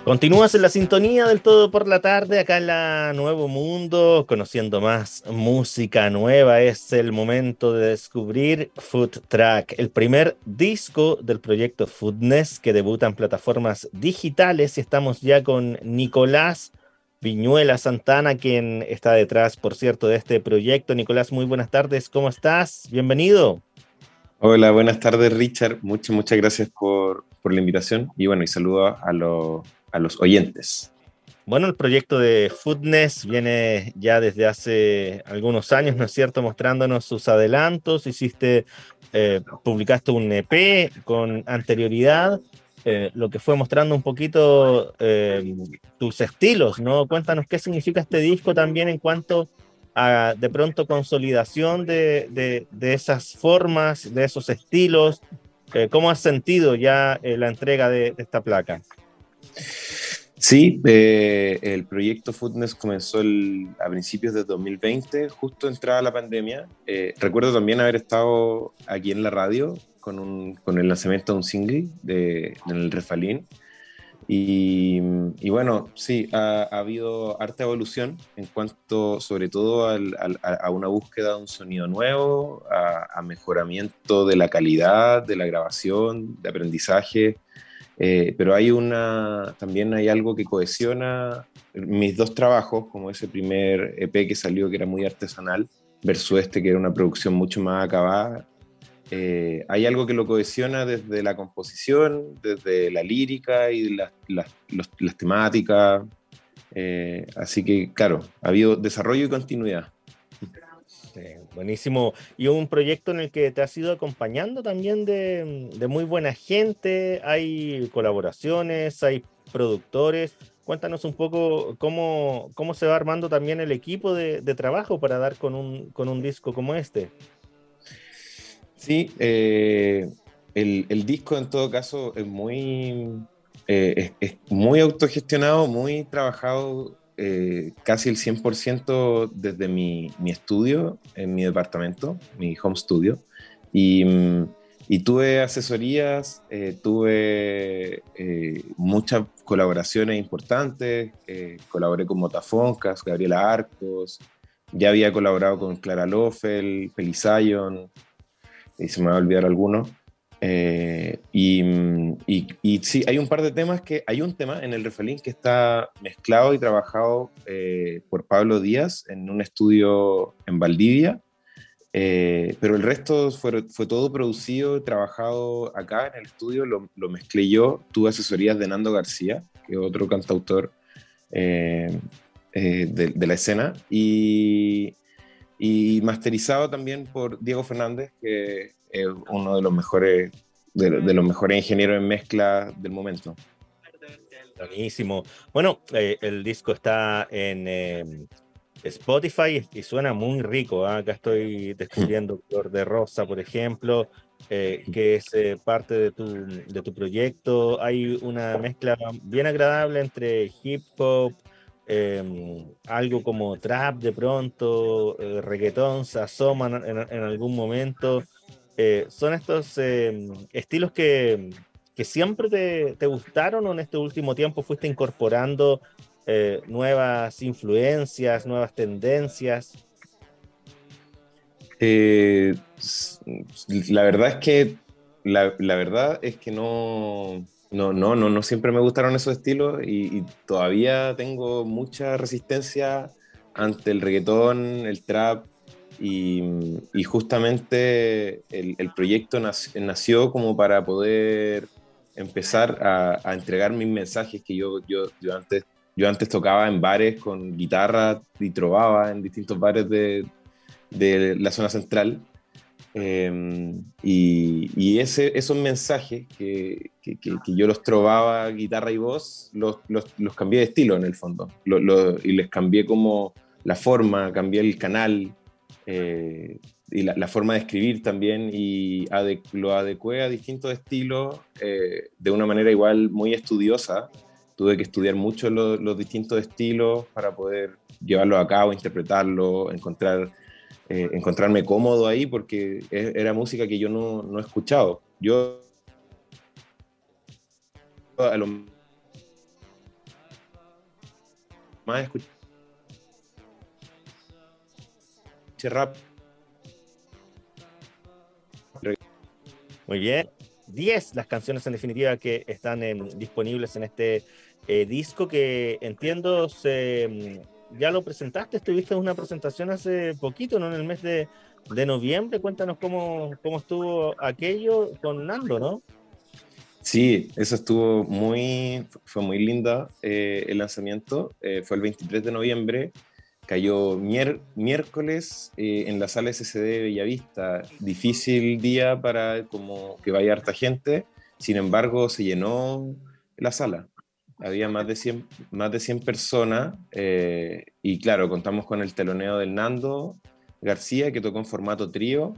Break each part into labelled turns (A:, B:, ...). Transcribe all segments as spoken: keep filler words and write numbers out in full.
A: Continúas en la sintonía del Todo por la Tarde, acá en la Nuevo Mundo, conociendo más música nueva. Es el momento de descubrir Food Track, el primer disco del proyecto Foodness que debuta en plataformas digitales. Y estamos ya con Nicolás Viñuela Santana, quien está detrás, por cierto, de este proyecto. Nicolás, muy buenas tardes, ¿cómo estás? Bienvenido.
B: Hola, buenas tardes, Richard. Muchas, muchas gracias por, por la invitación y bueno, y saludos a, lo- a los oyentes.
A: Bueno, el proyecto de Foodness viene ya desde hace algunos años, ¿no es cierto? Mostrándonos sus adelantos. Hiciste, eh, publicaste un E P con anterioridad, eh, lo que fue mostrando un poquito eh, tus estilos, ¿no? Cuéntanos qué significa este disco también en cuanto a, de pronto, consolidación de, de, de esas formas, de esos estilos. Eh, ¿cómo has sentido ya eh, la entrega de, de esta placa?
B: Sí, eh, el proyecto Foodness comenzó el- a principios de dos mil veinte, justo entrada la pandemia. Eh, recuerdo también haber estado aquí en la radio con, un, con el lanzamiento de un single de, en el Refalín. Y, y bueno, sí, ha, ha habido harta evolución en cuanto, sobre todo, al- al- a, a una búsqueda de un sonido nuevo, a, a mejoramiento de la calidad de la grabación, de aprendizaje. Eh, pero hay una, también hay algo que cohesiona mis dos trabajos, como ese primer E P que salió, que era muy artesanal, versus este, que era una producción mucho más acabada. Eh, hay algo que lo cohesiona desde la composición, desde la lírica y las, las, los- las temáticas. Eh, así que, claro, ha habido desarrollo y continuidad.
A: Sí, buenísimo. Y un proyecto en el que te has ido acompañando también de, de muy buena gente, hay colaboraciones, hay productores. Cuéntanos un poco cómo, cómo se va armando también el equipo de, de trabajo para dar con un, con un disco como este.
B: Sí, eh, el, el disco en todo caso es muy, eh, es, es muy autogestionado, muy trabajado, eh, casi el cien por ciento desde mi, mi estudio, en mi departamento, mi home studio. Y, mm, y tuve asesorías, eh, tuve eh, muchas colaboraciones importantes, eh, colaboré con Motafoncas, Gabriela Arcos, ya había colaborado con Clara Loffel, Pelizayon, y se me va a olvidar alguno. Eh, y, y, y, sí, hay un par de temas que, hay un tema en el Refalín que está mezclado y trabajado eh, por Pablo Díaz en un estudio en Valdivia, eh, pero el resto fue, fue todo producido y trabajado acá en el estudio, lo, lo mezclé yo, tuve asesorías de Nando García, que es otro cantautor eh, eh, de, de la escena, y, y masterizado también por Diego Fernández, que es uno de los mejores, de, de los mejores ingenieros en mezcla del momento.
A: Buenísimo. Bueno, eh, el disco está en eh, Spotify y suena muy rico, ¿ah? Acá estoy descubriendo Flor de Rosa, por ejemplo, eh, que es eh, parte de tu, de tu proyecto. Hay una mezcla bien agradable entre hip hop, eh, algo como trap de pronto, eh, reggaetón, se asoman en, en algún momento. Eh, ¿son estos eh, estilos que, que siempre te, te gustaron o en este último tiempo fuiste incorporando eh, nuevas influencias, nuevas tendencias?
B: Eh, la verdad es que la, la, verdad es que no, no, no, no, no siempre me gustaron esos estilos y, y todavía tengo mucha resistencia ante el reggaetón, el trap y, y justamente el, el proyecto nació, nació como para poder empezar a, a entregar mis mensajes que yo, yo, yo antes yo antes tocaba en bares con guitarra y trovaba en distintos bares de, de la zona central. Eh, y, y ese, esos mensajes que, que, que, que, yo los trovaba guitarra y voz, los, los, los cambié de estilo en el fondo. Lo, lo, y les cambié como la forma, cambié el canal eh, y la, la, forma de escribir también y ade lo adecué a distintos estilos eh, de una manera igual muy estudiosa. Tuve que estudiar mucho los, los distintos estilos para poder llevarlos a cabo, interpretarlo, encontrar eh, encontrarme cómodo ahí porque era música que yo no, no he escuchado. Yo a lo más escuché rap.
A: Muy bien. Diez las canciones en definitiva que están en- disponibles en este eh, disco que entiendo se, mm, ya lo presentaste, estuviste en una presentación hace poquito, ¿no? En el mes de, de noviembre. Cuéntanos cómo, cómo estuvo aquello con Nando, ¿no?
B: Sí, eso estuvo muy, fue muy linda eh, el lanzamiento. Eh, fue el veintitrés de noviembre, cayó mier- miércoles eh, en la sala S C D de Bellavista. Difícil día para como que vaya harta gente, sin embargo se llenó la sala. Había más de cien, más de cien personas eh, y claro, contamos con el teloneo del Nando García que tocó en formato trío.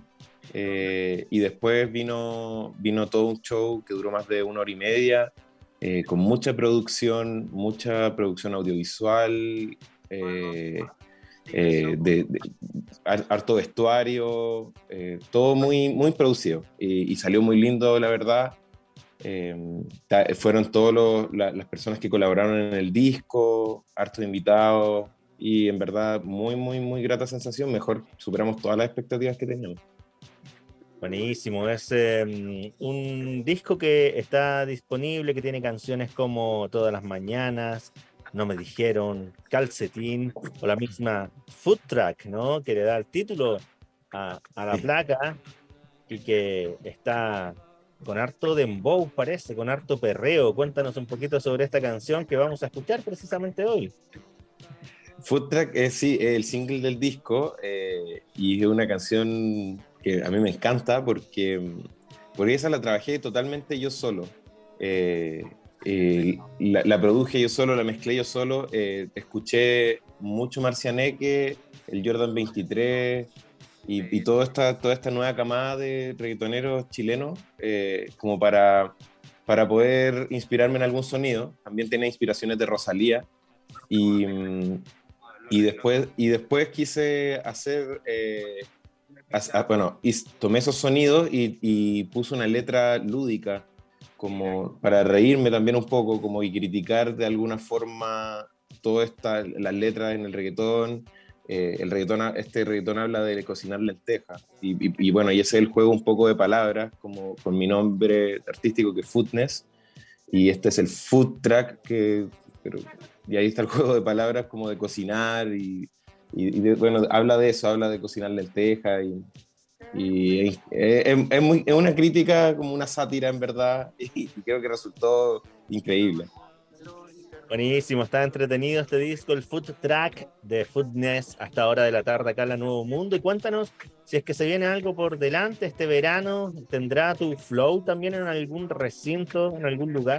B: Eh, y después vino, vino todo un show que duró más de una hora y media, eh, con mucha producción, mucha producción audiovisual, eh, eh, de, de, harto vestuario, eh, todo muy, muy producido. Y, y salió muy lindo, la verdad. Eh, ta, fueron todas la, las personas que colaboraron en el disco, hartos invitados, y en verdad, muy, muy, muy grata sensación. Mejor superamos todas las expectativas que teníamos.
A: Buenísimo, es eh, un disco que está disponible, que tiene canciones como Todas las Mañanas, No Me Dijeron, Calcetín, o la misma Food Track, ¿no? Que le da el título a, a la
B: Sí.
A: placa y que está con harto dembow, parece, con harto perreo. Cuéntanos un poquito sobre esta canción que vamos a escuchar precisamente hoy.
B: Food Track es sí, el single del disco eh, y es una canción que a mí me encanta porque, porque esa la trabajé totalmente yo solo. Eh, eh, la, la, produje yo solo, la mezclé yo solo. Eh, escuché mucho Marcianeque, el Jordan veintitrés y, y toda, esta, toda esta nueva camada de reggaetoneros chilenos eh, como para, para poder inspirarme en algún sonido. También tenía inspiraciones de Rosalía. Y, y después, y después quise hacer, eh, as, a, bueno, y tomé esos sonidos y, y puse una letra lúdica, como para reírme también un poco, como y criticar de alguna forma todas estas las letras en el reggaetón. Eh, el reggaetón, este reggaetón habla de cocinar lentejas. Y, y, y bueno, y ese es el juego un poco de palabras, como con mi nombre artístico que es Foodness. Y este es el Food Track, que, pero, y ahí está el juego de palabras como de cocinar y, y, y de, bueno, habla de eso, habla de cocinar lentejas y, y es, es, es, muy, es una crítica, como una sátira en verdad, y, y creo que resultó increíble.
A: Buenísimo, está entretenido este disco, el Food Track de Foodness, hasta ahora de la tarde acá en la Nuevo Mundo. Y cuéntanos si es que se viene algo por delante este verano. ¿Tendrá tu flow también en algún recinto, en algún lugar?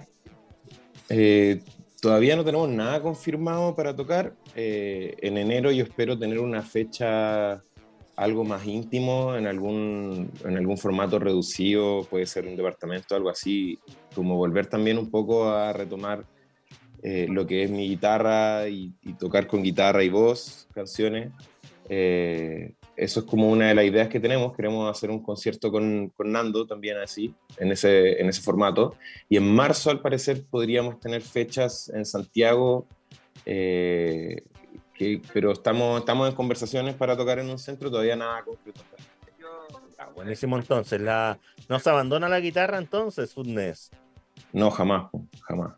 B: Eh, todavía no tenemos nada confirmado para tocar. Eh, en enero yo espero tener una fecha algo más íntimo, en algún, en algún formato reducido, puede ser un departamento, algo así, como volver también un poco a retomar eh, lo que es mi guitarra y, y, tocar con guitarra y voz canciones. Eh, eso es como una de las ideas que tenemos. Queremos hacer un concierto con, con Nando también así, en ese, en ese formato. Y en marzo, al parecer, podríamos tener fechas en Santiago, eh, que, pero estamos, estamos en conversaciones para tocar en un centro, todavía nada concreto.
A: Ah, buenísimo entonces. La... ¿No se abandona la guitarra entonces, Foodness?
B: No, jamás, jamás.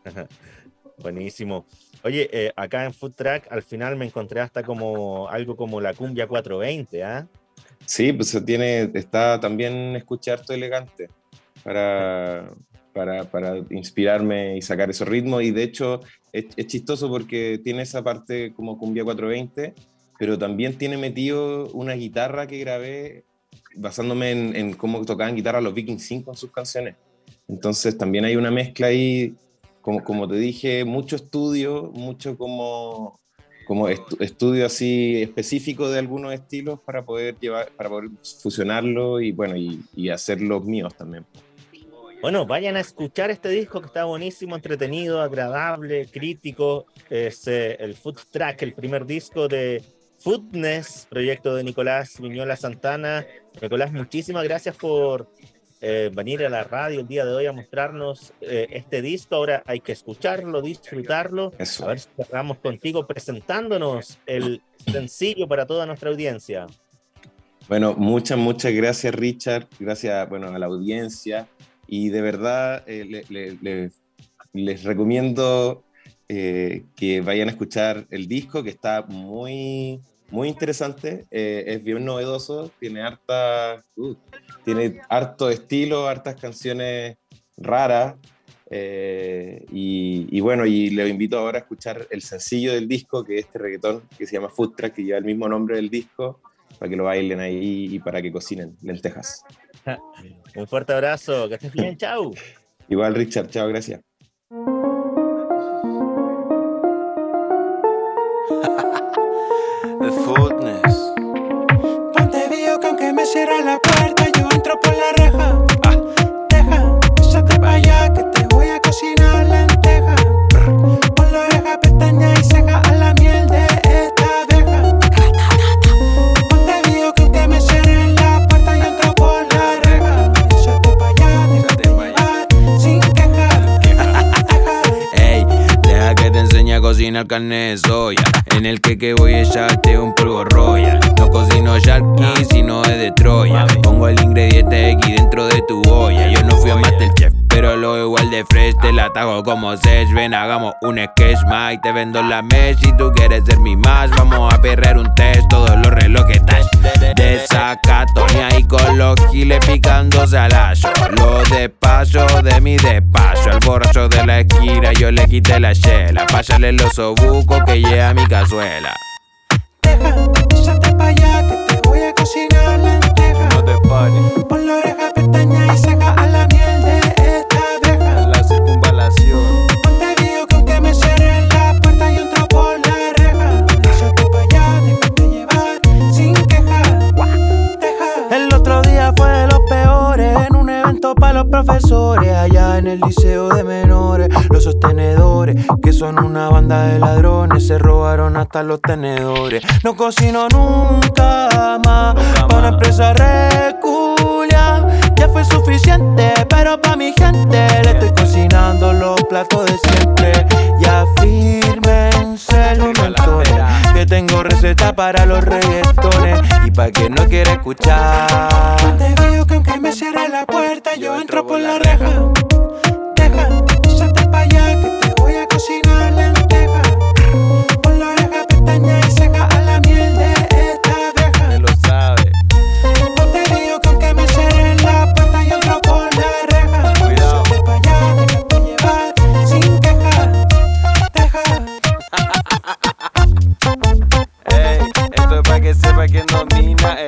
A: Buenísimo. Oye, eh, acá en Food Track al final me encontré hasta como algo como la cumbia cuatrocientos veinte, ¿ah? ¿eh?
B: Sí, pues tiene, está también escuchar todo elegante para, para, para inspirarme y sacar esos ritmos. Y de hecho es, es chistoso porque tiene esa parte como cumbia cuatrocientos veinte, pero también tiene metido una guitarra que grabé basándome en, en cómo tocaban guitarra los Viking cinco en sus canciones. Entonces también hay una mezcla ahí, como, como te dije, mucho estudio, mucho como como estu estudio así específico de algunos estilos para poder llevar, para poder fusionarlo y bueno, y, y hacer los míos también.
A: Bueno, vayan a escuchar este disco que está buenísimo, entretenido, agradable, crítico. Es eh, el Food Track, el primer disco de Foodness, proyecto de Nicolás Viñola Santana. Nicolás, muchísimas gracias por eh, venir a la radio el día de hoy a mostrarnos eh, este disco. Ahora hay que escucharlo, disfrutarlo.
B: Eso.
A: A ver si cerramos contigo presentándonos el sencillo para toda nuestra audiencia.
B: Bueno, muchas, muchas gracias, Richard. Gracias, bueno, a la audiencia. Y de verdad eh, le, le, le, les recomiendo eh, que vayan a escuchar el disco, que está muy... muy interesante, eh, es bien novedoso, tiene harta, uh, tiene harto estilo, hartas canciones raras, eh, y, y bueno, y les invito ahora a escuchar el sencillo del disco, que es este reggaetón que se llama Food Truck, que lleva el mismo nombre del disco, para que lo bailen ahí y para que cocinen lentejas.
A: Un fuerte abrazo, que estés bien, chau.
B: Igual, Richard, chao, gracias.
C: The Foodness.
D: Ponte vio que aunque me cierra la puerta, yo entro por la reja. Ah, deja, échate pa' allá que te voy a cocinar lenteja. Pon la oreja, pestaña y ceja a la miel de esta abeja. Ponte vio que aunque me cierre la puerta, yo entro por la reja. Échate pa' allá, déjate llevar sin quejar.
C: Ey, deja que te enseñe a cocinar carne de soya. En el que voy a echarte un polvo royal. No cocino Sharky, sino es de Troya. Pongo el ingrediente X dentro de tu olla. Yo no fui a Masterchef, pero lo igual de fresh. Te la tago como Sech. Ven, hagamos un sketch más y te vendo la mesh. Si tú quieres ser mi más, vamos a perrear un test. Todos los relojes touch de Zacatonia y con los giles picándose al ayo. Lo despacho de mi despacho. Al borracho de la esquina yo le quité la chela. Pásale los obucos que llega a mi cazuela.
D: Deja, échate pa' allá que te voy a cocinar lenteja.
C: No te pares,
D: Pon la oreja, pestaña y ceja a la miel de esta abeja.
C: la circunvalación.
D: Ponte vio que aunque me cierre la puerta, yo entro por la reja. Échate pa' allá, déjate llevar sin quejar. Deja. El otro día fue de los peores, en un evento para los profesores, allá en el liceo de menores. Los sostenedores, que son una banda de ladrones, se robaron hasta los tenedores. No cocino nunca más, para una empresa reculia. Ya fue suficiente, pero pa' mi gente le estoy cocinando los platos de siempre. Ya fírmense los montones, que tengo receta para los reggaetones. Y pa' que no quiera escuchar, te digo que aunque me cierre la puerta, yo entro por la reja. Deja, échate pa' allá que te voy a cocinar lenteja. Pon la oreja, pestaña y ceja a la miel de esta abeja.
C: Él lo sabe.
D: Ponte digo que aunque me cierre la puerta, yo entro por la reja.
C: Cuidado.
D: Échate pa' allá, déjate llevar sin quejar. Deja.
C: Ey, esto es pa' que sepa quién domina.